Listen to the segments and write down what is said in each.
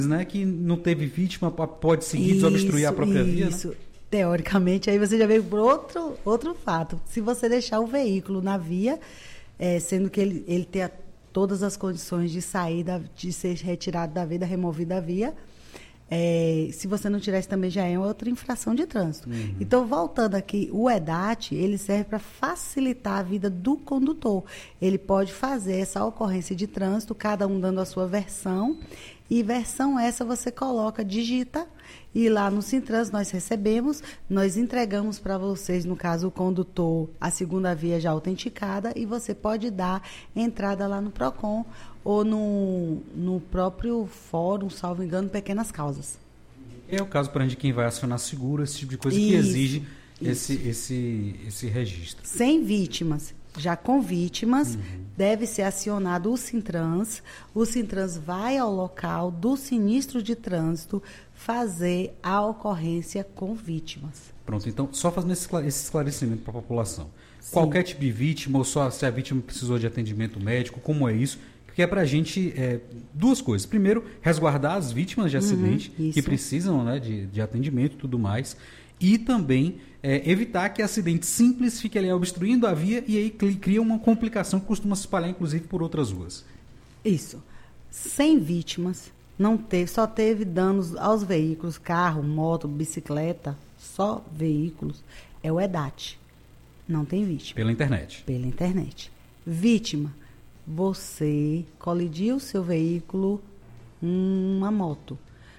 né, que não teve vítima, pode seguir, desobstruir a própria via, né? Isso. Teoricamente, aí você já veio por outro fato. Se você deixar o veículo na via, sendo que ele tem todas as condições de sair, de ser retirado da via, removido da via, se você não tirar isso também já é outra infração de trânsito. Uhum. Então, voltando aqui, o EDAT, ele serve para facilitar a vida do condutor. Ele pode fazer essa ocorrência de trânsito, cada um dando a sua versão, e versão essa você coloca, digita, e lá no Sintrans nós recebemos, nós entregamos para vocês, no caso o condutor, a segunda via já autenticada, e você pode dar entrada lá no PROCON ou no próprio fórum, salvo engano, Pequenas Causas. É o caso, por exemplo, de quem vai acionar seguro, esse tipo de coisa que exige esse registro. Sem vítimas. Já com vítimas, deve ser acionado o Sintrans. O Sintrans vai ao local do sinistro de trânsito fazer a ocorrência com vítimas. Pronto, então, só fazendo esse esclarecimento para a população. Sim. Qualquer tipo de vítima, ou só se a vítima precisou de atendimento médico, como é isso? Porque é para a gente duas coisas. Primeiro, resguardar as vítimas de acidente que precisam, né, de atendimento e tudo mais. E também evitar que acidente simples fique ali obstruindo a via e aí cria uma complicação que costuma se espalhar, inclusive, por outras ruas. Isso. Sem vítimas, só teve danos aos veículos, carro, moto, bicicleta, só veículos, é o EDAT. Não tem vítima. Pela internet. Pela internet. Vítima, você colidiu o seu veículo uma moto.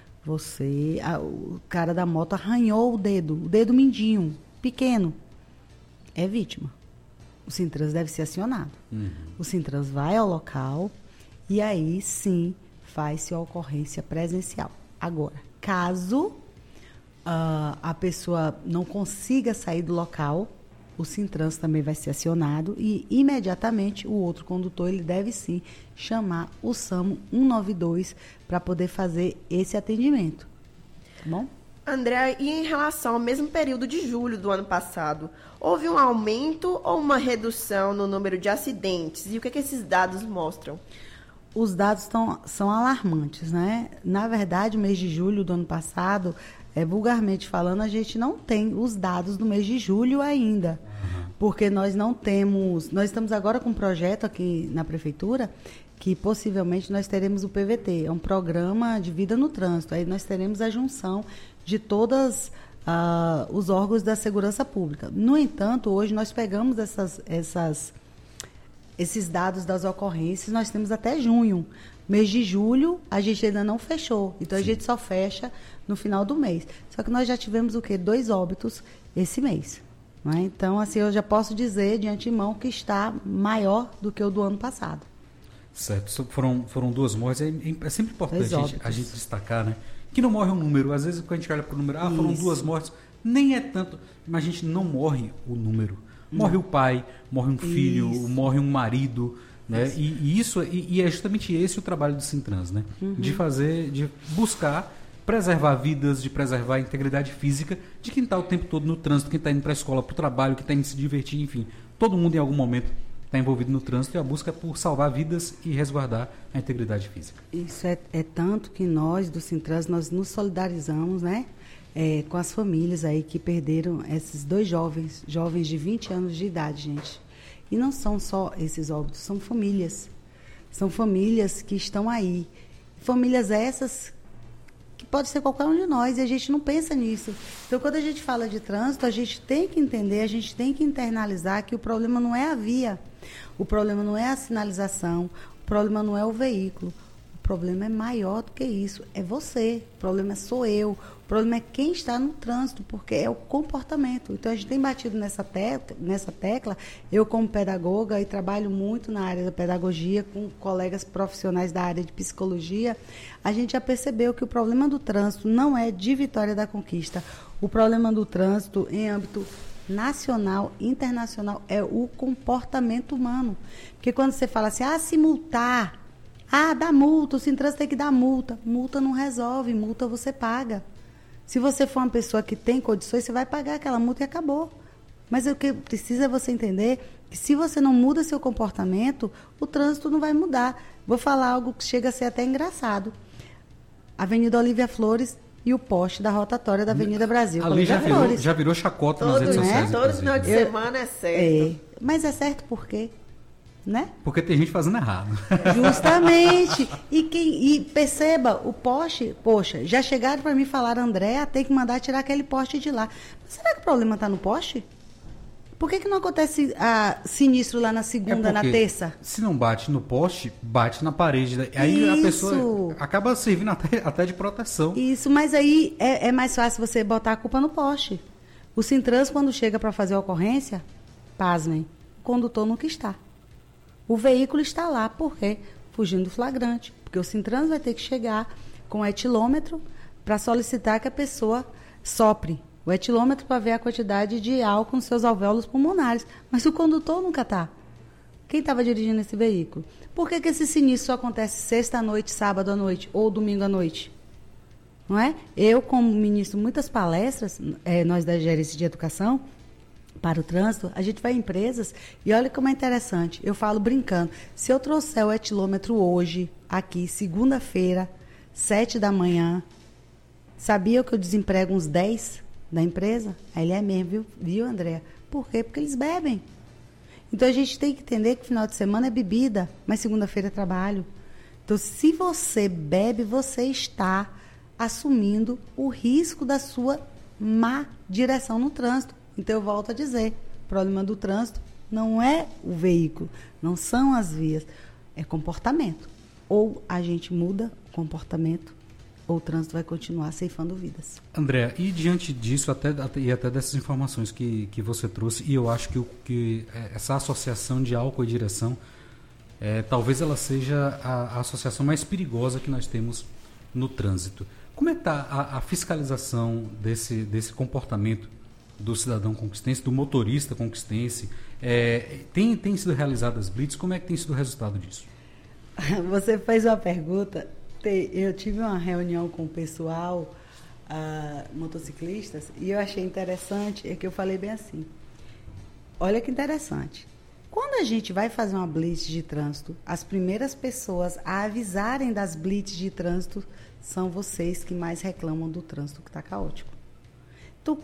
O cara da moto arranhou o dedo mindinho, pequeno. É vítima. O Sintrans deve ser acionado. O Sintrans vai ao local e aí sim faz-se a ocorrência presencial. Agora, caso a pessoa não consiga sair do local, o Sintrans também vai ser acionado e imediatamente o outro condutor ele deve sim chamar o SAMU 192 para poder fazer esse atendimento. Tá bom? André, e em relação ao mesmo período de julho do ano passado, houve um aumento ou uma redução no número de acidentes? E o que esses dados mostram? Os dados são alarmantes, né? Na verdade, o mês de julho do ano passado, vulgarmente falando, a gente não tem os dados do mês de julho ainda, porque nós não temos... Nós estamos agora com um projeto aqui na Prefeitura que possivelmente nós teremos o PVT, é um programa de vida no trânsito. Aí nós teremos a junção de todos os órgãos da segurança pública. No entanto, hoje nós pegamos esses dados das ocorrências, nós temos até junho. Mês de julho, a gente ainda não fechou. Então, a gente só fecha no final do mês. Só que nós já tivemos 2 óbitos esse mês. Né? Então, assim, eu já posso dizer de antemão que está maior do que o do ano passado. Certo. Foram 2 mortes. É sempre importante a gente destacar, né? Que não morre um número. Às vezes, quando a gente olha para o número, foram 2 mortes. Nem é tanto, mas a gente não morre o número. Morre o pai, morre um filho, morre um marido, né? E é justamente esse o trabalho do Sintrans, né? De buscar preservar vidas, de preservar a integridade física de quem está o tempo todo no trânsito, quem está indo para a escola, para o trabalho, quem está indo se divertir, enfim. Todo mundo em algum momento está envolvido no trânsito e a busca é por salvar vidas e resguardar a integridade física. Isso é tanto que nós, do Sintrans, nós nos solidarizamos, né? Com as famílias aí que perderam esses 2 jovens de 20 anos de idade, gente. E não são só esses óbitos, são famílias. São famílias que estão aí. Famílias essas que pode ser qualquer um de nós e a gente não pensa nisso. Então, quando a gente fala de trânsito, a gente tem que entender, a gente tem que internalizar que o problema não é a via, o problema não é a sinalização, o problema não é o veículo. O problema é maior do que isso, é você, o problema sou eu, o problema é quem está no trânsito, porque é o comportamento. Então, a gente tem batido nessa tecla, eu como pedagoga e trabalho muito na área da pedagogia, com colegas profissionais da área de psicologia, a gente já percebeu que o problema do trânsito não é de Vitória da Conquista, o problema do trânsito em âmbito nacional, internacional, é o comportamento humano. Porque quando você fala assim, se multar, dá multa, o Sintrans tem que dar multa. Multa não resolve, multa você paga. Se você for uma pessoa que tem condições, você vai pagar aquela multa e acabou. Mas o que precisa é você entender que se você não muda seu comportamento, o trânsito não vai mudar. Vou falar algo que chega a ser até engraçado. Avenida Olívia Flores e o poste da rotatória da Avenida Brasil. Ali já virou chacota nas redes sociais. Todo final de semana é certo. Mas é certo por quê? Né? Porque tem gente fazendo errado. Justamente. E perceba, o poste, poxa, já chegaram para mim e falaram, Andréa, tem que mandar tirar aquele poste de lá. Mas será que o problema está no poste? Por que não acontece sinistro lá na segunda, na terça? Se não bate no poste, bate na parede. Aí a pessoa acaba servindo até de proteção. Isso, mas aí é mais fácil você botar a culpa no poste. O Sintrans, quando chega para fazer a ocorrência, pasmem, o condutor nunca está. O veículo está lá, por quê? Fugindo do flagrante. Porque o Sintrans vai ter que chegar com o etilômetro para solicitar que a pessoa sopre. O etilômetro para ver a quantidade de álcool nos seus alvéolos pulmonares. Mas o condutor nunca está. Quem estava dirigindo esse veículo? Por que esse sinistro só acontece sexta à noite, sábado à noite ou domingo à noite? Não é? Eu, como ministro, muitas palestras, nós da Gerência de Educação, para o trânsito, a gente vai em empresas e olha como é interessante. Eu falo brincando, se eu trouxer o etilômetro hoje, aqui, segunda-feira, 7 da manhã, sabia que eu desemprego uns 10 da empresa? Aí ele é mesmo, viu, Andréa? Por quê? Porque eles bebem. Então, a gente tem que entender que final de semana é bebida, mas segunda-feira é trabalho. Então, se você bebe, você está assumindo o risco da sua má direção no trânsito. Então, eu volto a dizer, o problema do trânsito não é o veículo, não são as vias, é comportamento. Ou a gente muda o comportamento, ou o trânsito vai continuar ceifando vidas. Andréa, e diante disso, até dessas informações que você trouxe, e eu acho que essa associação de álcool e direção, talvez ela seja a associação mais perigosa que nós temos no trânsito. Como é que está a fiscalização desse comportamento do cidadão conquistense, do motorista conquistense? Tem sido realizadas blitz? Como é que tem sido o resultado disso? Você fez uma pergunta. Eu tive uma reunião com o pessoal, motociclistas, e eu achei interessante, que eu falei bem assim. Olha que interessante. Quando a gente vai fazer uma blitz de trânsito, as primeiras pessoas a avisarem das blitz de trânsito são vocês que mais reclamam do trânsito que está caótico. Então,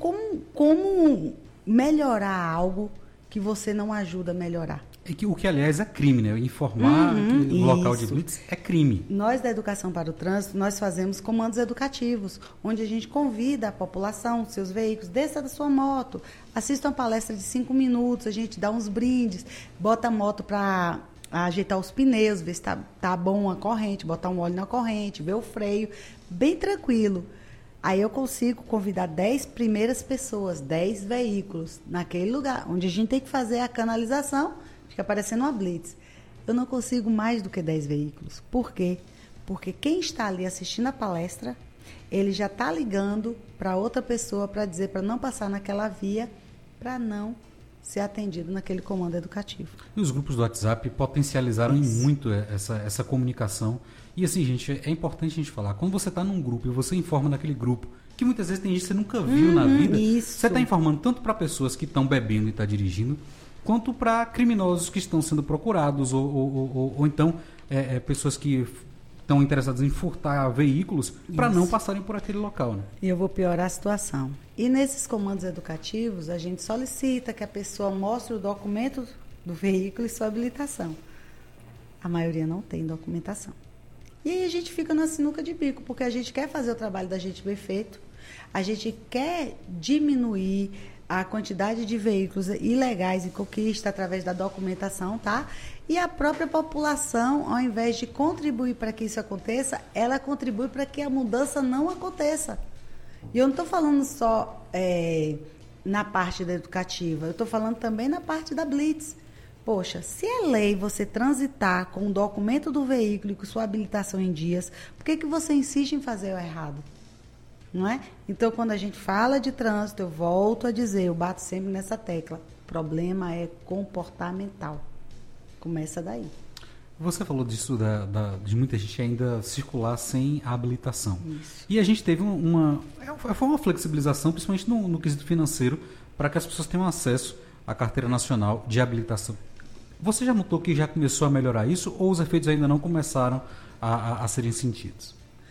como melhorar algo que você não ajuda a melhorar? O que, aliás, é crime, né? Informar que o local de blitz é crime. Nós, da Educação para o Trânsito, nós fazemos comandos educativos, onde a gente convida a população, seus veículos, desça da sua moto, assista uma palestra de 5 minutos, a gente dá uns brindes, bota a moto para ajeitar os pneus, ver se tá bom a corrente, botar um óleo na corrente, ver o freio, bem tranquilo. Aí eu consigo convidar 10 primeiras pessoas, 10 veículos, naquele lugar, onde a gente tem que fazer a canalização, fica parecendo uma blitz. Eu não consigo mais do que 10 veículos. Por quê? Porque quem está ali assistindo a palestra, ele já está ligando para outra pessoa para dizer para não passar naquela via, para não ser atendido naquele comando educativo. E os grupos do WhatsApp potencializaram muito essa comunicação. E assim, gente, é importante a gente falar, quando você está num grupo e você informa naquele grupo, que muitas vezes tem gente que você nunca viu na vida, você está informando tanto para pessoas que estão bebendo e estão dirigindo, quanto para criminosos que estão sendo procurados, ou então pessoas que estão interessadas em furtar veículos para não passarem por aquele local. Né? E eu vou piorar a situação. E nesses comandos educativos, a gente solicita que a pessoa mostre o documento do veículo e sua habilitação. A maioria não tem documentação. E aí a gente fica na sinuca de bico, porque a gente quer fazer o trabalho da gente bem feito, a gente quer diminuir a quantidade de veículos ilegais em conquista através da documentação, tá? E a própria população, ao invés de contribuir para que isso aconteça, ela contribui para que a mudança não aconteça. E eu não estou falando só na parte da educativa, eu estou falando também na parte da blitz. Poxa, se é lei você transitar com o documento do veículo e com sua habilitação em dias, por que você insiste em fazer o errado? Não é? Então, quando a gente fala de trânsito, eu volto a dizer, eu bato sempre nessa tecla, o problema é comportamental. Começa daí. Você falou disso, de muita gente ainda circular sem a habilitação. Isso. E a gente teve foi uma flexibilização, principalmente no quesito financeiro, para que as pessoas tenham acesso à Carteira Nacional de Habilitação. Você já notou que já começou a melhorar isso ou os efeitos ainda não começaram a serem sentidos?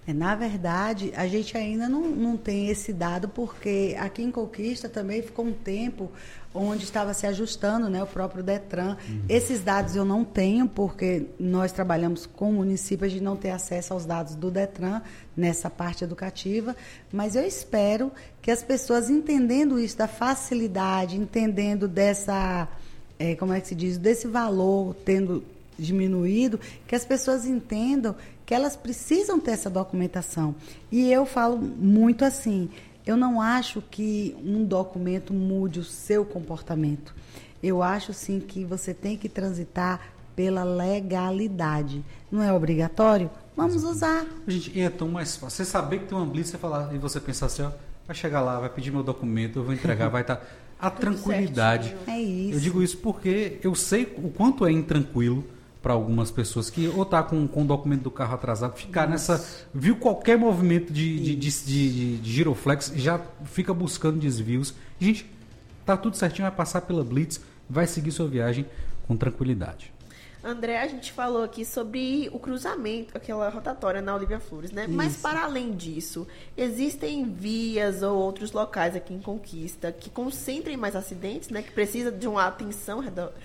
Na verdade, a gente ainda não tem esse dado, porque aqui em Conquista também ficou um tempo onde estava se ajustando, né, o próprio Detran. Esses dados eu não tenho, porque nós trabalhamos com o município, a gente não tem acesso aos dados do Detran nessa parte educativa, mas eu espero que as pessoas, entendendo isso, da facilidade, entendendo dessa, como é que se diz, desse valor tendo diminuído, que as pessoas entendam que elas precisam ter essa documentação. E eu falo muito assim, eu não acho que um documento mude o seu comportamento. Eu acho, sim, que você tem que transitar pela legalidade. Não é obrigatório? Vamos usar. Gente, é tão mais fácil. Você saber que tem uma blitz, e você pensar assim, ó, vai chegar lá, vai pedir meu documento, eu vou entregar, vai estar... A tranquilidade. É isso. Eu digo isso porque eu sei o quanto é intranquilo para algumas pessoas que ou tá com o documento do carro atrasado, ficar nessa... Viu qualquer movimento de giroflex, já fica buscando desvios. Gente, tá tudo certinho, vai passar pela blitz, vai seguir sua viagem com tranquilidade. André, a gente falou aqui sobre o cruzamento, aquela rotatória na Olívia Flores, né? Isso. Mas, para além disso, existem vias ou outros locais aqui em Conquista que concentrem mais acidentes, né? Que precisa de uma atenção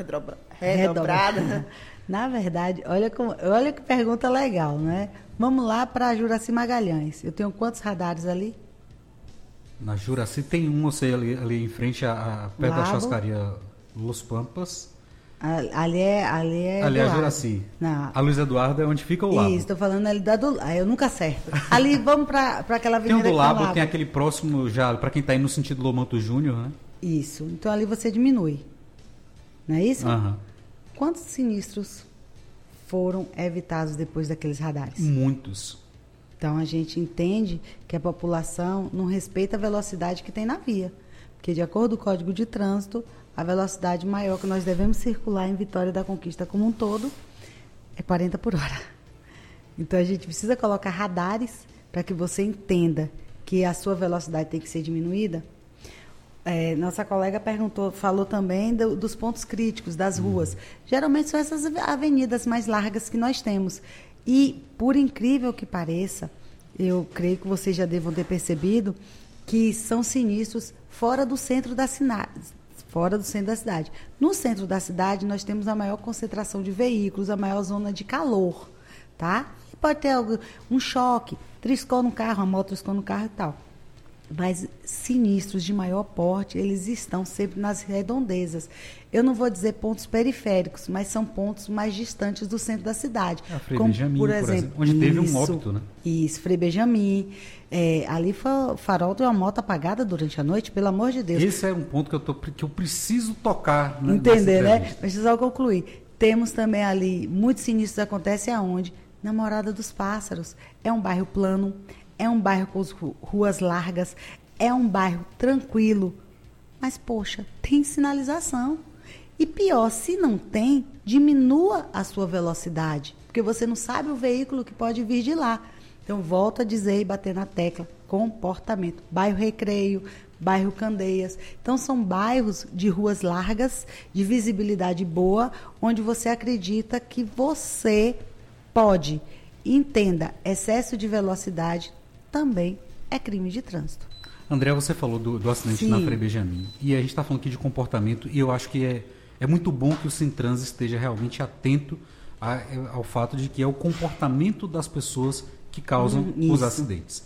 redobrada. Na verdade, olha que pergunta legal, né? Vamos lá para Juraci Magalhães. Eu tenho quantos radares ali? Na Juraci tem um, você ali em frente, perto da churrascaria Los Pampas. Ali é a Juraci. Não. A Luiz Eduardo é onde fica o Labo. Isso, estou falando ali da do... eu nunca acerto. Ali, vamos para aquela avenida. Tem o do Labo, tem aquele próximo já, para quem está indo no sentido Lomanto Júnior, né? Isso. Então ali você diminui. Não é isso? Uhum. Quantos sinistros foram evitados depois daqueles radares? Muitos. Então a gente entende que a população não respeita a velocidade que tem na via. Porque, de acordo com o Código de Trânsito, a velocidade maior que nós devemos circular em Vitória da Conquista como um todo é 40 por hora. Então a gente precisa colocar radares para que você entenda que a sua velocidade tem que ser diminuída. Nossa colega falou também dos pontos críticos das ruas. Geralmente são essas avenidas mais largas que nós temos. E, por incrível que pareça, eu creio que vocês já devam ter percebido que são sinistros fora do centro da cidade. Fora do centro da cidade. No centro da cidade, nós temos a maior concentração de veículos, a maior zona de calor, tá? E pode ter um choque, triscou no carro, a moto triscou no carro e tal. Mas sinistros de maior porte, eles estão sempre nas redondezas. Eu não vou dizer pontos periféricos, mas são pontos mais distantes do centro da cidade. A Frei Benjamin, por exemplo, onde teve um óbito, né? Isso, Frei Benjamin. Ali foi o farol de uma moto apagada durante a noite, pelo amor de Deus. Esse é um ponto que eu preciso tocar. Né, entender, né? Deixa eu só concluir. Temos também ali, muitos sinistros acontecem aonde? Na Morada dos Pássaros. É um bairro plano, é um bairro com ruas largas, é um bairro tranquilo. Mas, poxa, tem sinalização. E pior, se não tem, diminua a sua velocidade, porque você não sabe o veículo que pode vir de lá. Então, volto a dizer e bater na tecla, comportamento. Bairro Recreio, bairro Candeias. Então, são bairros de ruas largas, de visibilidade boa, onde você acredita que você pode. Entenda, excesso de velocidade também é crime de trânsito. André, você falou do acidente na Frei Benjamin. E a gente está falando aqui de comportamento, e eu acho que é muito bom que o Sintrans esteja realmente atento ao fato de que é o comportamento das pessoas que causam os acidentes.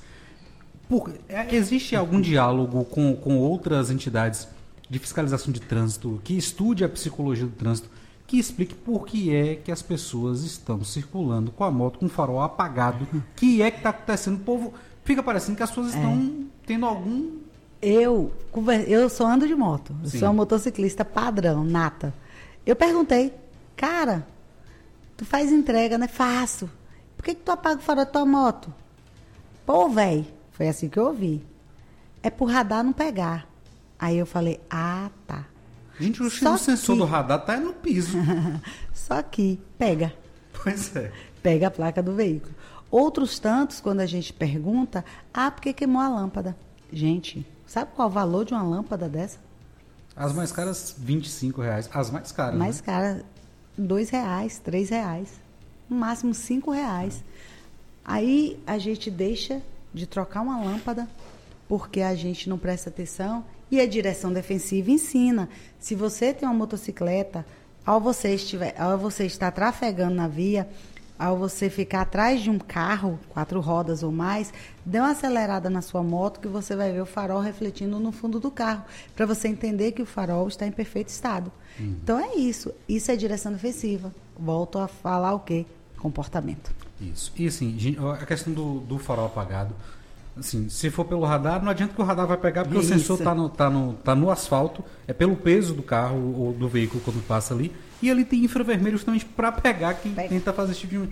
Existe algum diálogo com outras entidades de fiscalização de trânsito que estude a psicologia do trânsito, que explique por que é que as pessoas estão circulando com a moto com o farol apagado? O que é que está acontecendo? O povo fica parecendo que as pessoas estão tendo algum... Eu só ando de moto. Eu sou uma motociclista padrão, nata. Eu perguntei, cara, tu faz entrega, né? Faço. Por que tu apaga o farol da tua moto? Pô, velho, foi assim que eu ouvi. É pro radar não pegar. Aí eu falei, tá. Gente, o sensor do radar tá no piso. Só que pega. Pois é. Pega a placa do veículo. Outros tantos, quando a gente pergunta, porque queimou a lâmpada. Gente, sabe qual é o valor de uma lâmpada dessa? As mais caras, R$25. As mais caras, mais caras, R$2, R$3. No máximo R$5. Aí a gente deixa de trocar uma lâmpada porque a gente não presta atenção, e a direção defensiva ensina. Se você tem uma motocicleta, ao você estar trafegando na via, ao você ficar atrás de um carro, 4 rodas ou mais, dê uma acelerada na sua moto que você vai ver o farol refletindo no fundo do carro, para você entender que o farol está em perfeito estado. Então é isso. Isso é direção defensiva. Volto a falar o quê? Comportamento. Isso. E assim, a questão do farol apagado, assim, se for pelo radar, não adianta que o radar vai pegar, porque o sensor tá no asfalto, é pelo peso do carro ou do veículo quando passa ali, e ali tem infravermelho justamente para pegar quem tenta fazer esse tipo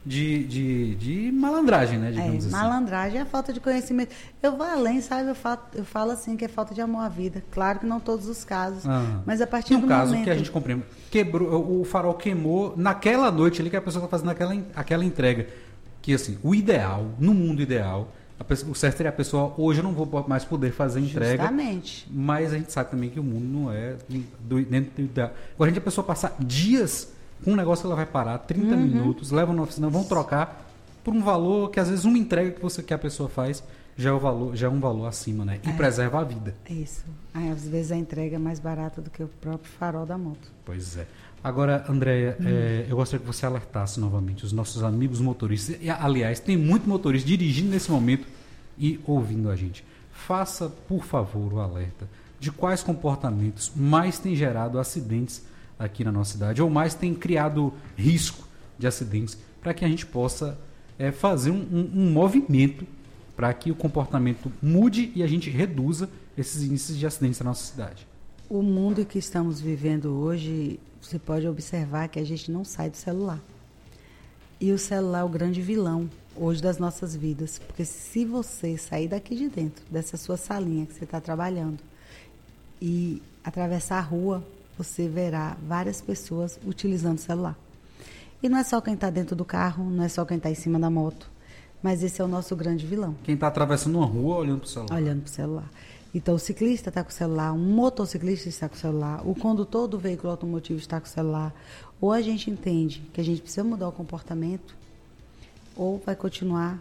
de malandragem, né? Digamos assim. Malandragem é a falta de conhecimento. Eu vou além, sabe? Eu falo assim que é falta de amor à vida. Claro que não todos os casos, mas a partir do momento... No caso que a gente compreende, o farol queimou naquela noite ali que a pessoa está fazendo aquela entrega. Que assim, o ideal, no mundo ideal, o certo seria a pessoa, hoje eu não vou mais poder fazer entrega. Justamente. Mas a gente sabe também que o mundo não é dentro do ideal. Agora, a pessoa passar dias com um negócio que ela vai parar, 30 minutos, leva na oficina, vão trocar por um valor que às vezes uma entrega que a pessoa faz já é um valor acima, né? E preserva a vida. Isso. Às vezes a entrega é mais barata do que o próprio farol da moto. Pois é. Agora, Andréia, eu gostaria que você alertasse novamente os nossos amigos motoristas. E, aliás, tem muito motorista dirigindo nesse momento e ouvindo a gente. Faça, por favor, o alerta de quais comportamentos mais têm gerado acidentes aqui na nossa cidade, ou mais têm criado risco de acidentes, para que a gente possa fazer um movimento para que o comportamento mude e a gente reduza esses índices de acidentes na nossa cidade. O mundo que estamos vivendo hoje, você pode observar que a gente não sai do celular. E o celular é o grande vilão hoje das nossas vidas. Porque se você sair daqui de dentro, dessa sua salinha que você está trabalhando, e atravessar a rua, você verá várias pessoas utilizando o celular. E não é só quem está dentro do carro, não é só quem está em cima da moto, mas esse é o nosso grande vilão. Quem está atravessando uma rua olhando para o celular. Olhando para o celular. Então, o ciclista está com o celular, um motociclista está com o celular, o condutor do veículo automotivo está com o celular. Ou a gente entende que a gente precisa mudar o comportamento, ou vai continuar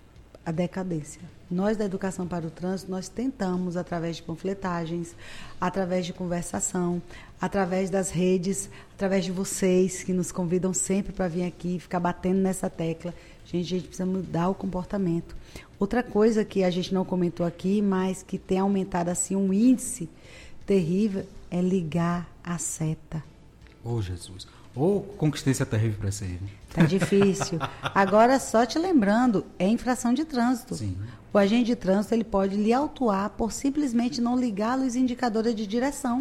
a decadência. Nós, da Educação para o Trânsito, nós tentamos, através de panfletagens, através de conversação, através das redes, através de vocês, que nos convidam sempre para vir aqui, ficar batendo nessa tecla. A gente precisa mudar o comportamento. Outra coisa que a gente não comentou aqui, mas que tem aumentado assim um índice terrível, é ligar a seta. Oh, Jesus. Conquistência terrível para ser. Tá difícil. Agora, só te lembrando, é infração de trânsito. Sim. O agente de trânsito ele pode lhe autuar por simplesmente não ligar a luz indicadora de direção.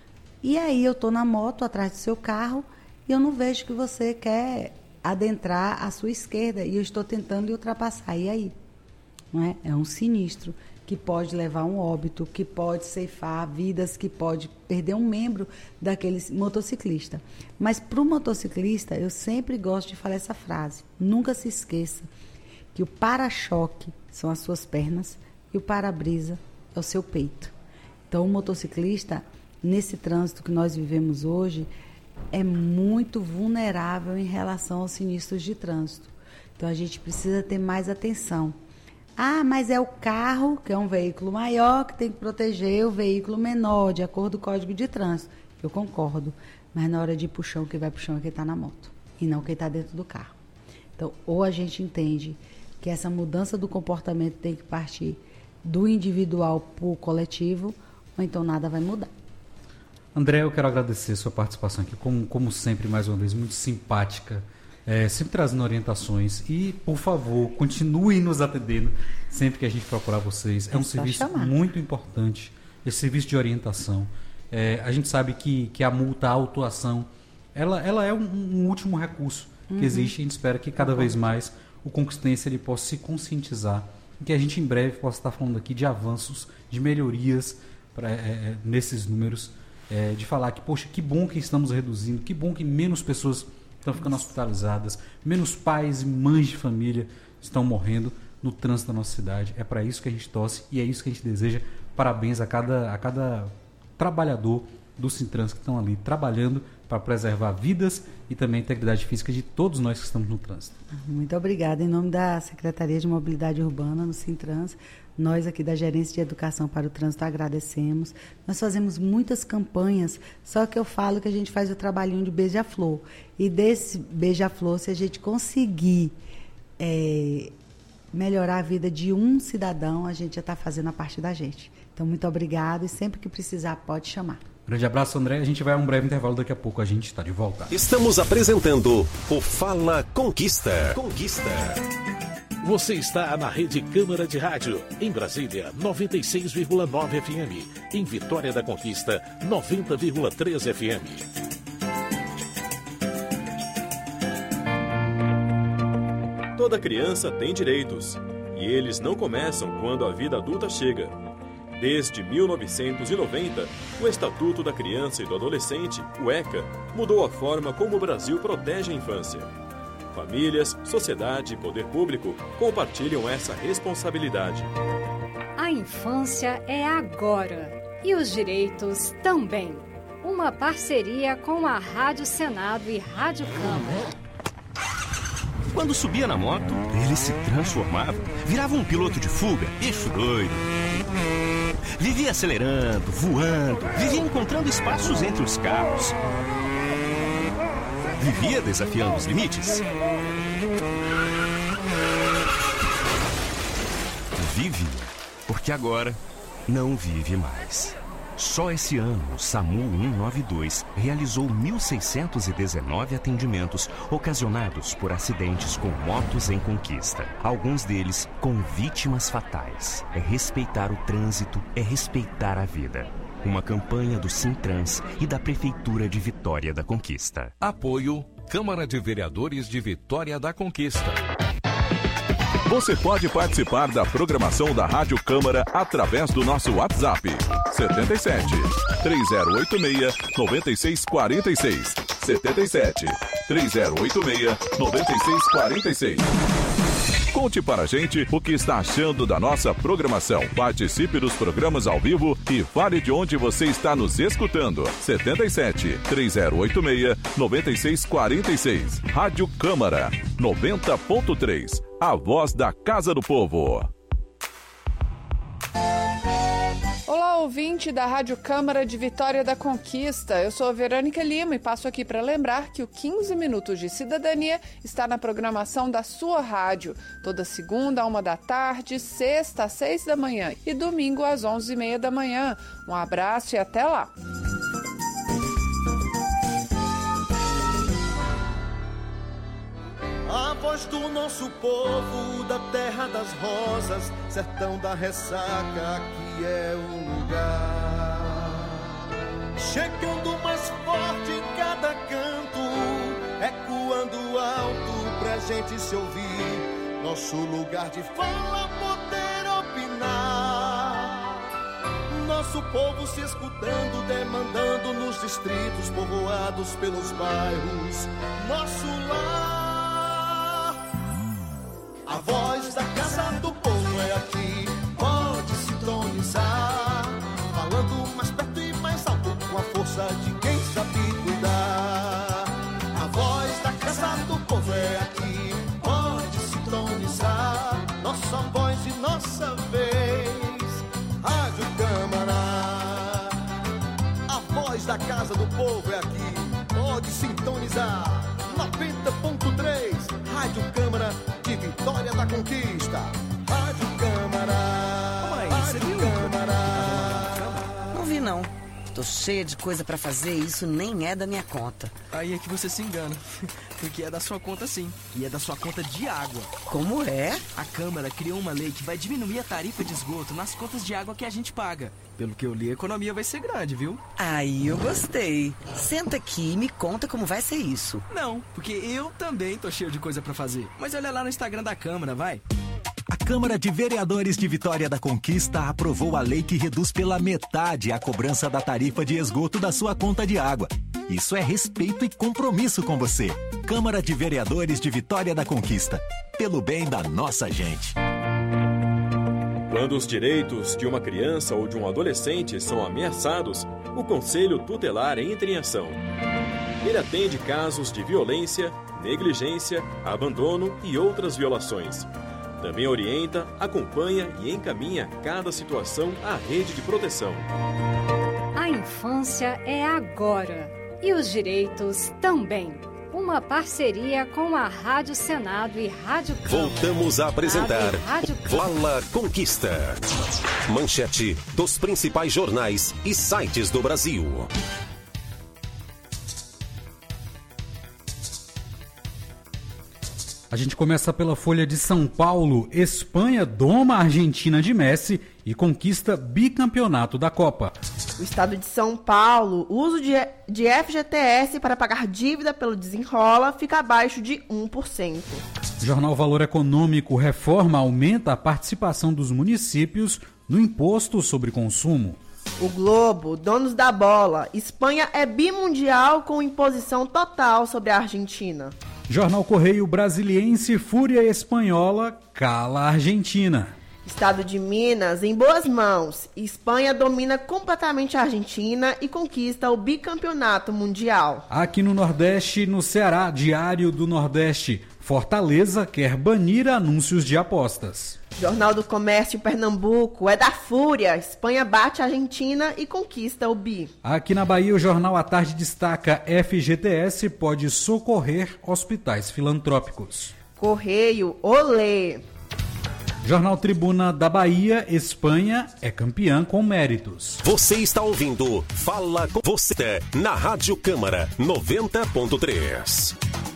E aí eu estou na moto atrás do seu carro e eu não vejo que você quer adentrar à sua esquerda e eu estou tentando lhe ultrapassar. E aí? Não é? É um sinistro que pode levar a um óbito, que pode ceifar vidas, que pode perder um membro daquele motociclista. Mas para o motociclista, eu sempre gosto de falar essa frase. Nunca se esqueça que o para-choque são as suas pernas e o para-brisa é o seu peito. Então, o motociclista, nesse trânsito que nós vivemos hoje, é muito vulnerável em relação aos sinistros de trânsito. Então, a gente precisa ter mais atenção. Ah, mas é o carro, que é um veículo maior, que tem que proteger o veículo menor, de acordo com o Código de Trânsito. Eu concordo, mas na hora de ir para o chão, quem vai para o chão é quem está na moto, e não quem está dentro do carro. Então, ou a gente entende que essa mudança do comportamento tem que partir do individual para o coletivo, ou então nada vai mudar. André, eu quero agradecer a sua participação aqui, como sempre, mais uma vez, muito simpática, sempre trazendo orientações e, por favor, continue nos atendendo sempre que a gente procurar vocês. É um serviço muito importante, esse serviço de orientação. A gente sabe que a multa, a autuação, ela é um último recurso que existe. A gente espera que cada vez mais o conquistense ele possa se conscientizar e que a gente em breve possa estar falando aqui de avanços, de melhorias nesses números, de falar que, poxa, que bom que estamos reduzindo, que bom que menos pessoas estão ficando hospitalizadas, menos pais e mães de família estão morrendo no trânsito da nossa cidade. É para isso que a gente torce e é isso que a gente deseja. Parabéns a cada trabalhador do Sintrans que estão ali trabalhando para preservar vidas e também a integridade física de todos nós que estamos no trânsito. Muito obrigada. Em nome da Secretaria de Mobilidade Urbana, no Sintrans, nós aqui da Gerência de Educação para o Trânsito agradecemos. Nós fazemos muitas campanhas, só que eu falo que a gente faz o trabalhinho de beija-flor. E desse beija-flor, se a gente conseguir melhorar a vida de um cidadão, a gente já está fazendo a parte da gente. Então, muito obrigada e sempre que precisar, pode chamar. Grande abraço, André. A gente vai a um breve intervalo, daqui a pouco a gente está de volta. Estamos apresentando o Fala Conquista. Você está na Rede Câmara de Rádio, em Brasília, 96,9 FM. Em Vitória da Conquista, 90,3 FM. Toda criança tem direitos, e eles não começam quando a vida adulta chega. Desde 1990, o Estatuto da Criança e do Adolescente, o ECA, mudou a forma como o Brasil protege a infância. Famílias, sociedade e poder público compartilham essa responsabilidade. A infância é agora e os direitos também. Uma parceria com a Rádio Senado e Rádio Câmara. Quando subia na moto, ele se transformava, virava um piloto de fuga, eixo doido. Vivia acelerando, voando, vivia encontrando espaços entre os carros. Vivia desafiando os limites. Vive, porque agora não vive mais. Só esse ano, o SAMU 192 realizou 1.619 atendimentos ocasionados por acidentes com motos em conquista. Alguns deles com vítimas fatais. É respeitar o trânsito, é respeitar a vida. Uma campanha do Sintrans e da Prefeitura de Vitória da Conquista. Apoio Câmara de Vereadores de Vitória da Conquista. Você pode participar da programação da Rádio Câmara através do nosso WhatsApp 77 3086 9646 77 3086 9646. Conte para a gente o que está achando da nossa programação. Participe dos programas ao vivo e fale de onde você está nos escutando. 77 3086 9646. Rádio Câmara 90.3. A voz da Casa do Povo. Olá, ouvinte da Rádio Câmara de Vitória da Conquista. Eu sou a Verônica Lima e passo aqui para lembrar que o 15 Minutos de Cidadania está na programação da sua rádio. Toda segunda, 13h, sexta, às 6h e domingo, às 11h30. Um abraço e até lá! A voz do nosso povo, da terra das rosas, sertão da ressaca, aqui é o lugar. Chegando mais forte em cada canto, ecoando alto pra gente se ouvir. Nosso lugar de fala, poder opinar. Nosso povo se escutando, demandando nos distritos, povoados pelos bairros. Nosso lar. A voz da Casa do Povo é aqui, pode sintonizar. Falando mais perto e mais alto, com a força de quem sabe cuidar. A voz da Casa do Povo é aqui, pode sintonizar. Nossa voz e nossa vez, Rádio Câmara. A voz da Casa do Povo é aqui, pode sintonizar. 90.3, Rádio Câmara de Vitória da Conquista. Rádio Câmara. Rádio Câmara. Não vi, não. Tô cheia de coisa pra fazer e isso nem é da minha conta. Aí é que você se engana. Porque é da sua conta sim. E é da sua conta de água. Como é? A Câmara criou uma lei que vai diminuir a tarifa de esgoto nas contas de água que a gente paga. Pelo que eu li, a economia vai ser grande, viu? Aí eu gostei. Senta aqui e me conta como vai ser isso. Não, porque eu também tô cheio de coisa pra fazer. Mas olha lá no Instagram da Câmara, vai. A Câmara de Vereadores de Vitória da Conquista aprovou a lei que reduz pela metade a cobrança da tarifa de esgoto da sua conta de água. Isso é respeito e compromisso com você. Câmara de Vereadores de Vitória da Conquista. Pelo bem da nossa gente. Quando os direitos de uma criança ou de um adolescente são ameaçados, o Conselho Tutelar entra em ação. Ele atende casos de violência, negligência, abandono e outras violações. Também orienta, acompanha e encaminha cada situação à rede de proteção. A infância é agora e os direitos também. Uma parceria com a Rádio Senado e Rádio Câmara. Voltamos a apresentar Fala Conquista. Manchete dos principais jornais e sites do Brasil. A gente começa pela Folha de São Paulo. Espanha doma a Argentina de Messi e conquista bicampeonato da Copa. O estado de São Paulo, o uso de FGTS para pagar dívida pelo desenrola fica abaixo de 1%. Jornal Valor Econômico. Reforma aumenta a participação dos municípios no imposto sobre consumo. O Globo, donos da bola. Espanha é bimundial com imposição total sobre a Argentina. Jornal Correio Brasiliense. Fúria espanhola cala a Argentina. Estado de Minas, em boas mãos. Espanha domina completamente a Argentina e conquista o bicampeonato mundial. Aqui no Nordeste, no Ceará, Diário do Nordeste. Fortaleza quer banir anúncios de apostas. Jornal do Comércio Pernambuco, é da Fúria. Espanha bate a Argentina e conquista o bi. Aqui na Bahia, o Jornal à Tarde destaca: FGTS pode socorrer hospitais filantrópicos. Correio, olê. Jornal Tribuna da Bahia. Espanha é campeã com méritos. Você está ouvindo Fala com você na Rádio Câmara 90.3.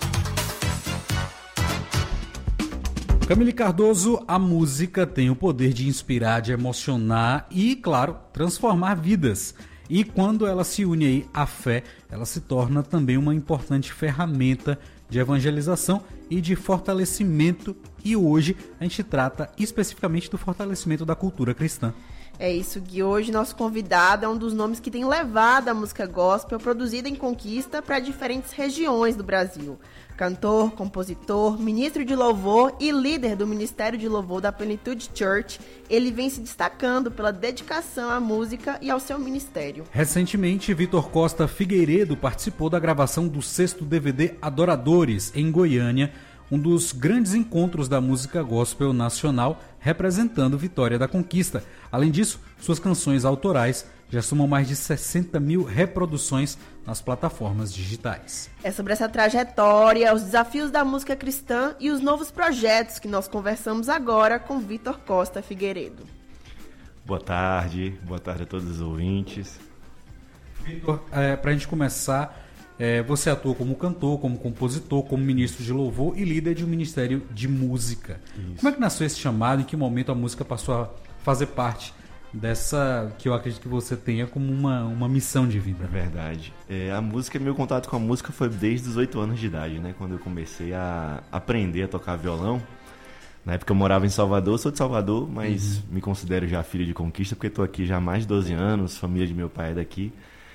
Camille Cardoso, a música tem o poder de inspirar, de emocionar e, claro, transformar vidas. E quando ela se une aí à fé, ela se torna também uma importante ferramenta de evangelização e de fortalecimento. E hoje a gente trata especificamente do fortalecimento da cultura cristã. É isso, Gui. Hoje nosso convidado é um dos nomes que tem levado a música gospel produzida em Conquista para diferentes regiões do Brasil. Cantor, compositor, ministro de louvor e líder do Ministério de Louvor da Plenitude Church, ele vem se destacando pela dedicação à música e ao seu ministério. Recentemente, Vitor Costa Figueiredo participou da gravação do 6º DVD Adoradores, em Goiânia, um dos grandes encontros da música gospel nacional, representando Vitória da Conquista. Além disso, suas canções autorais já somam mais de 60 mil reproduções nas plataformas digitais. É sobre essa trajetória, os desafios da música cristã e os novos projetos que nós conversamos agora com Vitor Costa Figueiredo. Boa tarde a todos os ouvintes. Vitor, para a gente começar, você atua como cantor, como compositor, como ministro de louvor e líder de um ministério de música. Isso. Como é que nasceu esse chamado? Em que momento a música passou a fazer parte dessa, que eu acredito que você tenha como uma missão de vida? Verdade. A música, meu contato com a música foi desde os 8 anos de idade, né? Quando eu comecei a aprender a tocar violão. Na época eu morava em Salvador, sou de Salvador, mas me considero já filho de Conquista, porque estou aqui já há mais de 12 anos, família de meu pai é daqui.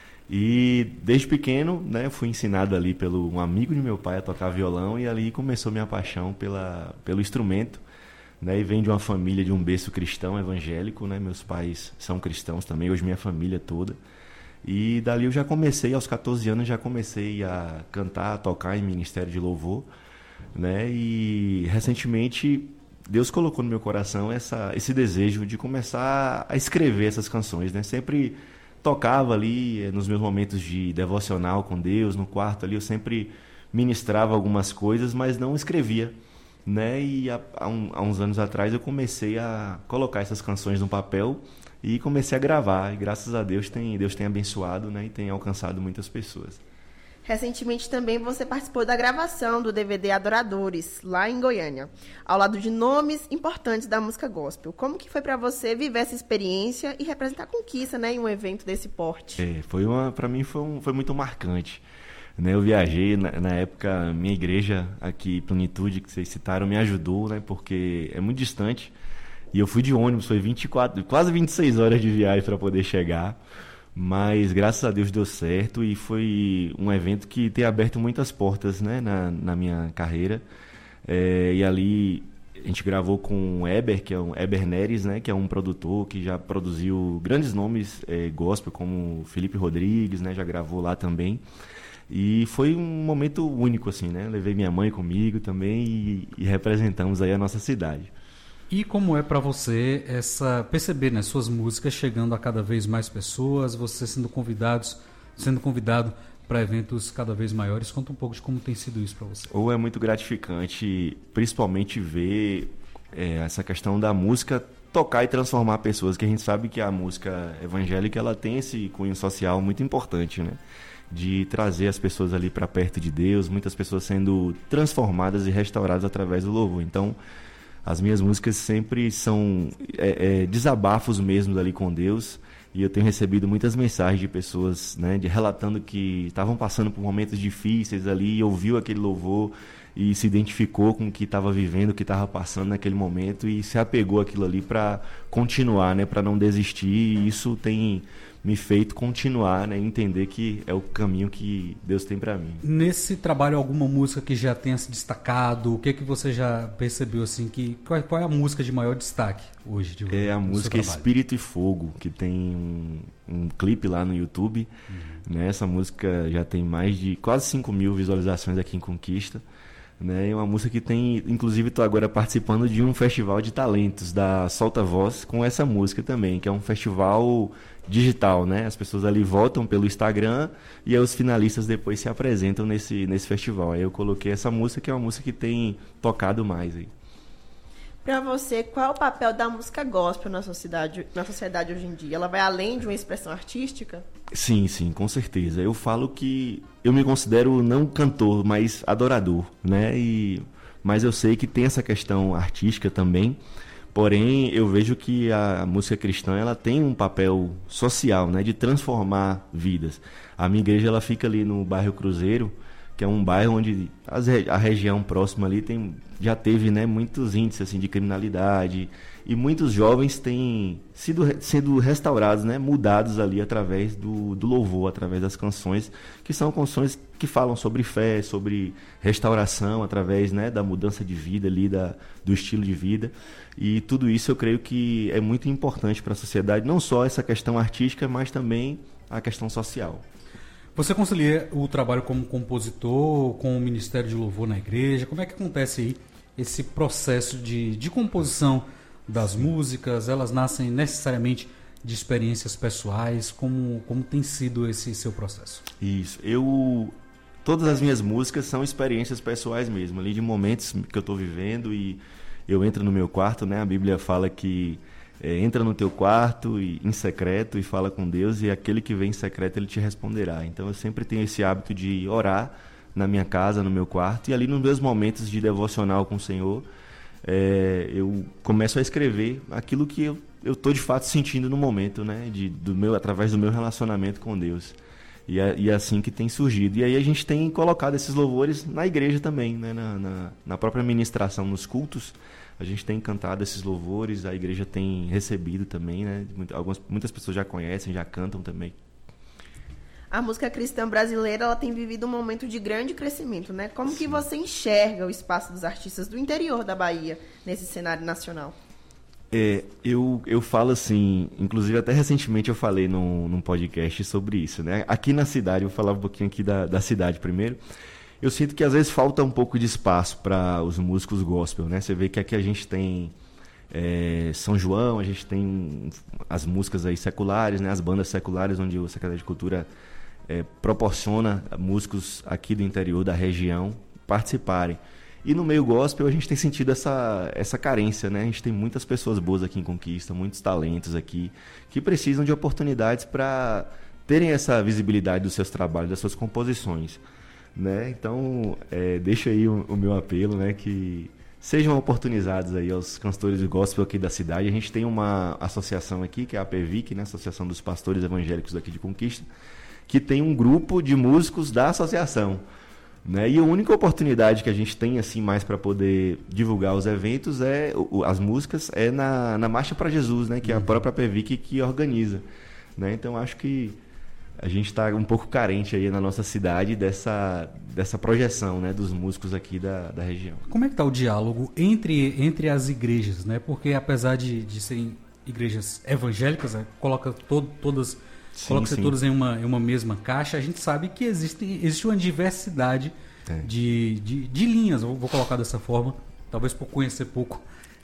E desde pequeno, né, eu fui ensinado ali pelo um amigo de meu pai a tocar violão, e ali começou minha paixão pelo instrumento. Né, e vem de uma família, de um berço cristão evangélico, né? Meus pais são cristãos também, hoje minha família toda. E dali eu já comecei, aos 14 anos, já comecei a cantar, a tocar em ministério de louvor, né? E recentemente Deus colocou no meu coração esse desejo de começar a escrever essas canções, né? Sempre tocava ali nos meus momentos de devocional com Deus, no quarto ali, eu sempre ministrava algumas coisas, mas não escrevia. Né? E há uns anos atrás eu comecei a colocar essas canções no papel e comecei a gravar. E graças a Deus Deus tem abençoado, né? E tem alcançado muitas pessoas. Recentemente também você participou da gravação do DVD Adoradores, lá em Goiânia, ao lado de nomes importantes da música gospel. Como que foi para você viver essa experiência e representar a Conquista, né, em um evento desse porte? Para mim foi muito marcante. Eu viajei, na época, minha igreja aqui, Plenitude, que vocês citaram, me ajudou, né, porque é muito distante. E eu fui de ônibus, foi quase 26 horas de viagem para poder chegar. Mas, graças a Deus, deu certo e foi um evento que tem aberto muitas portas, né, na minha carreira. E ali a gente gravou com o Eber, que é um Eber Neres, né, que é um produtor que já produziu grandes nomes gospel, como Felipe Rodrigues, né, já gravou lá também. E foi um momento único, assim, né? Levei minha mãe comigo também e representamos aí a nossa cidade. E como é para você perceber, né, suas músicas chegando a cada vez mais pessoas, você sendo convidado para eventos cada vez maiores? Conta um pouco de como tem sido isso para você. Ou é muito gratificante, principalmente ver essa questão da música tocar e transformar pessoas, que a gente sabe que a música evangélica ela tem esse cunho social muito importante, né? De trazer as pessoas ali para perto de Deus, muitas pessoas sendo transformadas e restauradas através do louvor. Então, as minhas músicas sempre são desabafos mesmo ali com Deus, e eu tenho recebido muitas mensagens de pessoas, né, relatando que estavam passando por momentos difíceis ali e ouviu aquele louvor e se identificou com o que estava vivendo, o que estava passando naquele momento e se apegou àquilo ali para continuar, né, para não desistir. E isso tem me feito continuar, né, entender que é o caminho que Deus tem para mim. Nesse trabalho, alguma música que já tenha se destacado? O que você já percebeu assim qual é a música de maior destaque hoje? É a música Espírito e Fogo, que tem um clipe lá no YouTube. Né? Essa música já tem mais de quase 5.000 visualizações aqui em Conquista. Né? É uma música que tem, inclusive estou agora participando de um festival de talentos da Solta Voz com essa música também, que é um festival digital, né? As pessoas ali votam pelo Instagram e aí os finalistas depois se apresentam nesse festival. Aí eu coloquei essa música, que é uma música que tem tocado mais aí. Para você, qual é o papel da música gospel na sociedade hoje em dia? Ela vai além de uma expressão artística? Sim, com certeza. Eu falo que eu me considero não cantor, mas adorador, né? Mas eu sei que tem essa questão artística também. Porém, eu vejo que a música cristã ela tem um papel social, né, de transformar vidas. A minha igreja ela fica ali no bairro Cruzeiro, que é um bairro onde a região próxima ali já teve, né, muitos índices assim, de criminalidade, e muitos jovens têm sido restaurados, né, mudados ali através do louvor, através das canções, que são canções que falam sobre fé, sobre restauração, através, né, da mudança de vida ali, do estilo de vida. E tudo isso eu creio que é muito importante para a sociedade, não só essa questão artística, mas também a questão social. Você concilia o trabalho como compositor com o Ministério de Louvor na igreja? Como é que acontece aí esse processo de composição das músicas? Elas nascem necessariamente de experiências pessoais? Como tem sido esse seu processo? Isso. Todas as minhas músicas são experiências pessoais mesmo, ali de momentos que eu estou vivendo, e eu entro no meu quarto, né? A Bíblia fala que entra no teu quarto em secreto e fala com Deus, e aquele que vem em secreto ele te responderá. Então eu sempre tenho esse hábito de orar na minha casa, no meu quarto, e ali nos meus momentos de devocional com o Senhor, eu começo a escrever aquilo que eu estou de fato sentindo no momento, né? Através do meu relacionamento com Deus. E é assim que tem surgido. E aí a gente tem colocado esses louvores na igreja também, né? Na própria ministração, nos cultos, a gente tem cantado esses louvores, a igreja tem recebido também, né? Muitas pessoas já conhecem, já cantam também. A música cristã brasileira ela tem vivido um momento de grande crescimento, né? Como que você enxerga o espaço dos artistas do interior da Bahia nesse cenário nacional? Eu falo assim, inclusive até recentemente eu falei num podcast sobre isso, né? Aqui na cidade, eu vou falar um pouquinho aqui da cidade primeiro. Eu sinto que às vezes falta um pouco de espaço para os músicos gospel, né? Você vê que aqui a gente tem São João, a gente tem as músicas aí seculares, né? As bandas seculares, onde o Secretaria de Cultura proporciona músicos aqui do interior da região participarem. E no meio gospel a gente tem sentido essa carência, né? A gente tem muitas pessoas boas aqui em Conquista, muitos talentos aqui, que precisam de oportunidades para terem essa visibilidade dos seus trabalhos, das suas composições, né? Então, deixa aí o meu apelo, né? Que sejam oportunizados aí aos cantores de gospel aqui da cidade. A gente tem uma associação aqui, que é a APVIC, né? Associação dos Pastores Evangélicos daqui de Conquista, que tem um grupo de músicos da associação, né? E a única oportunidade que a gente tem assim mais para poder divulgar os eventos as músicas na Marcha para Jesus, né? Que é a própria APVIC que organiza, né? Então acho que a gente está um pouco carente aí na nossa cidade dessa projeção, né? Dos músicos aqui da região. Como é que está o diálogo entre as igrejas, né? Porque apesar de serem igrejas evangélicas, coloca todas coloca você todos em uma mesma caixa, a gente sabe que existe uma diversidade de linhas, eu vou colocar dessa forma, talvez por conhecer pouco,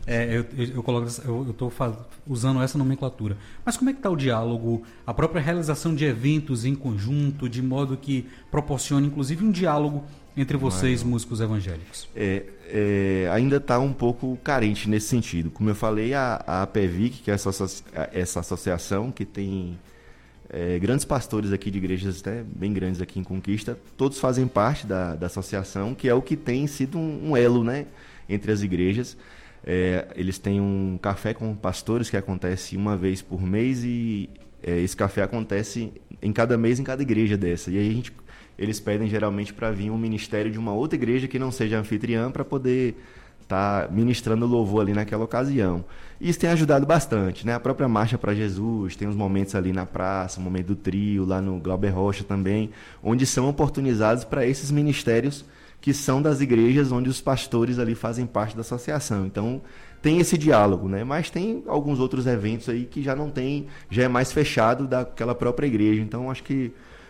eu estou usando essa nomenclatura. Mas como é que está o diálogo, a própria realização de eventos em conjunto, de modo que proporcione inclusive um diálogo entre vocês, músicos evangélicos? Ainda está um pouco carente nesse sentido. Como eu falei, a APEVIC, que é essa associação que tem grandes pastores aqui de igrejas bem grandes aqui em Conquista, todos fazem parte da associação, que é o que tem sido um elo, né, entre as igrejas. Eles têm um café com pastores que acontece uma vez por mês e esse café acontece em cada mês, em cada igreja dessa. E aí eles pedem geralmente para vir um ministério de uma outra igreja que não seja anfitriã para poder estar ministrando louvor ali naquela ocasião. Isso tem ajudado bastante, né? A própria Marcha para Jesus, tem uns momentos ali na praça, o momento do trio, lá no Glauber Rocha também, onde são oportunizados para esses ministérios que são das igrejas onde os pastores ali fazem parte da associação. Então, tem esse diálogo, né? Mas tem alguns outros eventos aí que já não tem, já é mais fechado daquela própria igreja. Então, acho que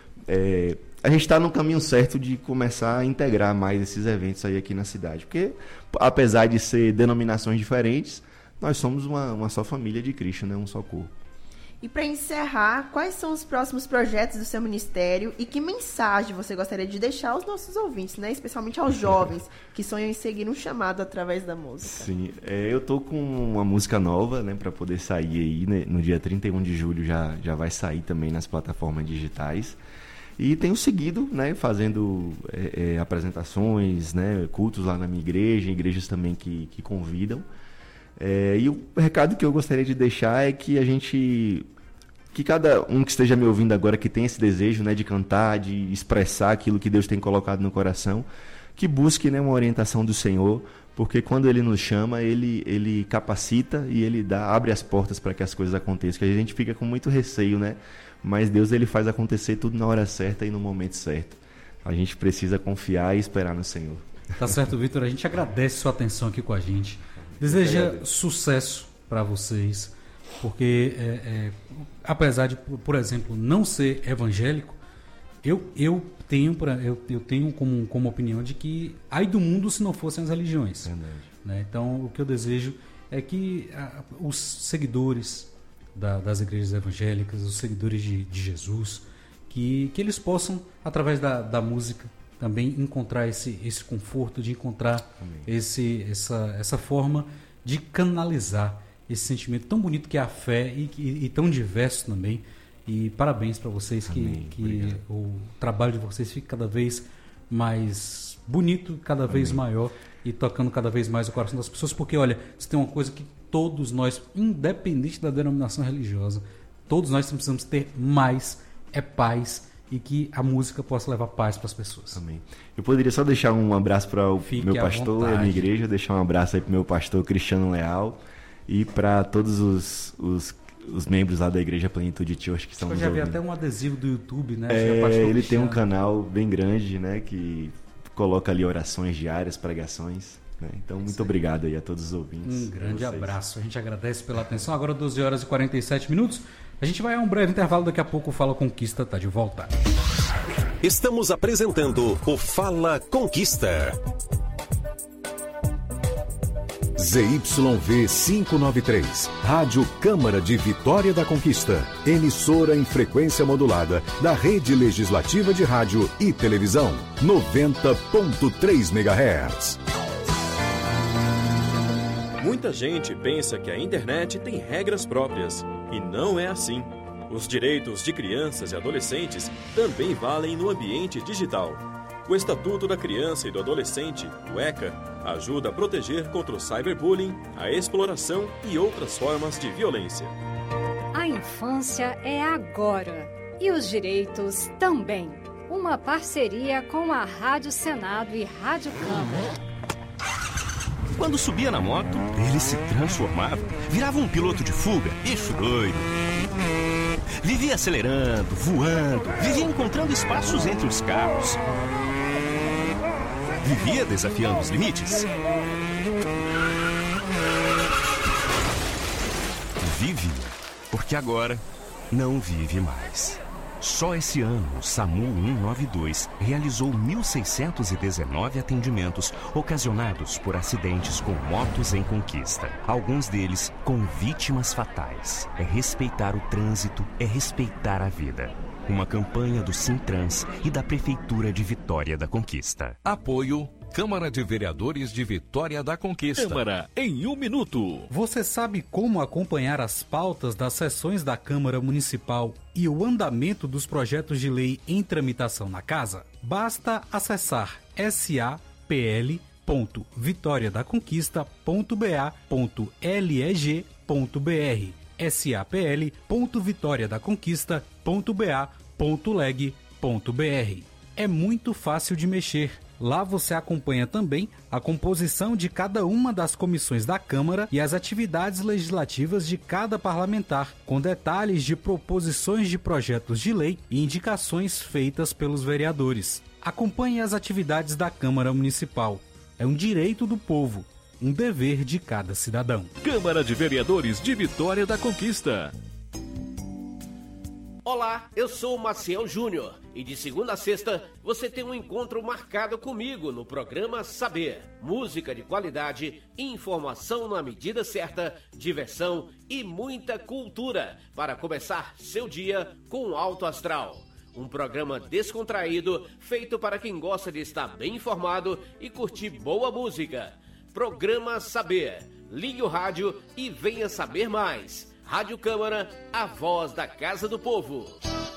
a gente está no caminho certo de começar a integrar mais esses eventos aí aqui na cidade. Porque, apesar de ser denominações diferentes, nós somos uma só família de Cristo, né? Um só corpo. E para encerrar, quais são os próximos projetos do seu ministério e que mensagem você gostaria de deixar aos nossos ouvintes, né? Especialmente aos jovens que sonham em seguir um chamado através da música? Sim, eu tô com uma música nova, né, para poder sair aí, né? No dia 31 de julho já vai sair também nas plataformas digitais. E tenho seguido, né, fazendo apresentações, né, cultos lá na minha igreja, igrejas também que convidam. E o recado que eu gostaria de deixar é que que cada um que esteja me ouvindo agora, que tem esse desejo, né, de cantar, de expressar aquilo que Deus tem colocado no coração, que busque, né, uma orientação do Senhor, porque quando Ele nos chama, Ele capacita e Ele abre as portas para que as coisas aconteçam, que a gente fica com muito receio, né? Mas Deus, Ele faz acontecer tudo na hora certa e no momento certo. A gente precisa confiar e esperar no Senhor. Tá certo, Vitor. A gente agradece sua atenção aqui com a gente. Deseja sucesso para vocês, porque apesar de, por exemplo, não ser evangélico, eu tenho como opinião de que ai do mundo se não fossem as religiões. Né? Então, o que eu desejo é que os seguidores das igrejas evangélicas, os seguidores de Jesus, que eles possam, através da música, também encontrar esse conforto, de encontrar essa forma de canalizar esse sentimento tão bonito que é a fé e tão diverso também. E parabéns para vocês, que o trabalho de vocês fique cada vez mais bonito, cada vez maior e tocando cada vez mais o coração das pessoas. Porque, olha, se tem uma coisa que todos nós, independente da denominação religiosa, todos nós precisamos ter mais, paz, e que a música possa levar paz para as pessoas. Amém. Eu poderia só deixar um abraço para o meu pastor e a minha igreja, deixar um abraço aí para o meu pastor Cristiano Leal e para todos os membros lá da Igreja Plenitude Church que estão nos ouvindo. Eu já vi até um adesivo do YouTube, né? Ele tem um canal bem grande, né, que coloca ali orações diárias, pregações. Né? Então, muito obrigado aí a todos os ouvintes. Um grande abraço. A gente agradece pela atenção. Agora 12 horas e 47 minutos. A gente vai a um breve intervalo. Daqui a pouco o Fala Conquista está de volta. Estamos apresentando o Fala Conquista. ZYV 593, Rádio Câmara de Vitória da Conquista, emissora em frequência modulada da Rede Legislativa de Rádio e Televisão, 90.3 MHz. Muita gente pensa que a internet tem regras próprias, e não é assim. Os direitos de crianças e adolescentes também valem no ambiente digital. O Estatuto da Criança e do Adolescente, o ECA, ajuda a proteger contra o cyberbullying, a exploração e outras formas de violência. A infância é agora e os direitos também. Uma parceria com a Rádio Senado e Rádio Câmara. Quando subia na moto, ele se transformava, virava um piloto de fuga, eixo doido. Vivia acelerando, voando, vivia encontrando espaços entre os carros. Vivia desafiando os limites. Vive, porque agora não vive mais. Só esse ano, o SAMU 192 realizou 1.619 atendimentos ocasionados por acidentes com motos em conquista. Alguns deles com vítimas fatais. É respeitar o trânsito, é respeitar a vida. Uma campanha do Sintrans e da Prefeitura de Vitória da Conquista. Apoio Câmara de Vereadores de Vitória da Conquista. Câmara em 1 minuto. Você sabe como acompanhar as pautas das sessões da Câmara Municipal e o andamento dos projetos de lei em tramitação na Casa? Basta acessar sapl.vitoriadaconquista.ba.leg.br sapl.vitoriadaconquista.ba.leg.br. É muito fácil de mexer. Lá você acompanha também a composição de cada uma das comissões da Câmara e as atividades legislativas de cada parlamentar, com detalhes de proposições de projetos de lei e indicações feitas pelos vereadores. Acompanhe as atividades da Câmara Municipal. É um direito do povo, um dever de cada cidadão. Câmara de Vereadores de Vitória da Conquista. Olá, eu sou o Maciel Júnior e de segunda a sexta você tem um encontro marcado comigo no programa Saber. Música de qualidade, informação na medida certa, diversão e muita cultura para começar seu dia com alto astral. Um programa descontraído feito para quem gosta de estar bem informado e curtir boa música. Programa Saber. Ligue o rádio e venha saber mais. Rádio Câmara, a voz da Casa do Povo.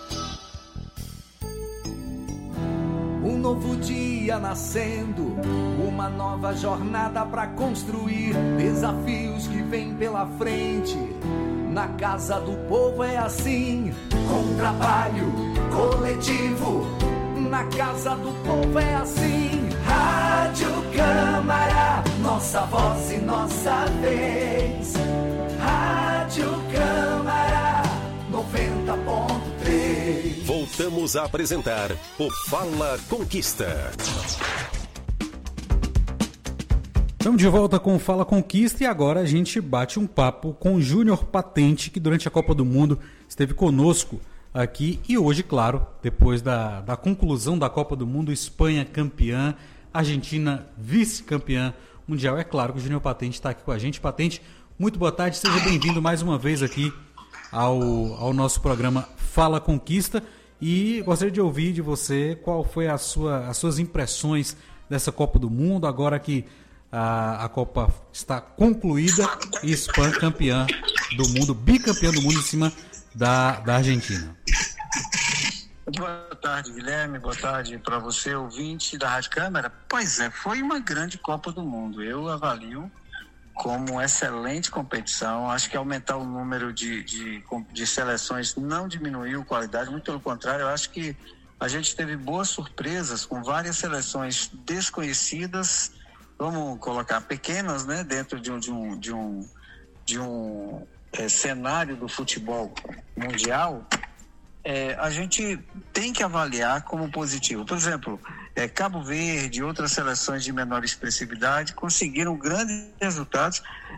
Um novo dia nascendo, uma nova jornada para construir desafios que vêm pela frente. Na Casa do Povo é assim, com trabalho coletivo. Na Casa do Povo é assim. Rádio Câmara, nossa voz e nossa vez. Rádio Câmara 90.3. Voltamos a apresentar o Fala Conquista. Estamos de volta com o Fala Conquista e agora a gente bate um papo com o Júnior Patente, que durante a Copa do Mundo esteve conosco aqui e hoje, claro, depois da conclusão da Copa do Mundo, Espanha campeã, Argentina vice-campeã mundial. É claro que o Júnior Patente está aqui com a gente. Patente, muito boa tarde, seja bem-vindo mais uma vez aqui ao nosso programa Fala Conquista e gostaria de ouvir de você qual foi as suas impressões dessa Copa do Mundo, agora que a Copa está concluída e Espanha campeã do mundo, bicampeã do mundo em cima da Argentina. Boa tarde, Guilherme, boa tarde para você, ouvinte da Rádio Câmara. Pois é, foi uma grande Copa do Mundo, eu avalio como uma excelente competição. Acho que aumentar o número de seleções não diminuiu a qualidade, muito pelo contrário. Eu acho que a gente teve boas surpresas com várias seleções desconhecidas, vamos colocar pequenas, né, dentro de um cenário do futebol mundial. A gente tem que avaliar como positivo. Por exemplo, Cabo Verde e outras seleções de menor expressividade conseguiram grandes resultados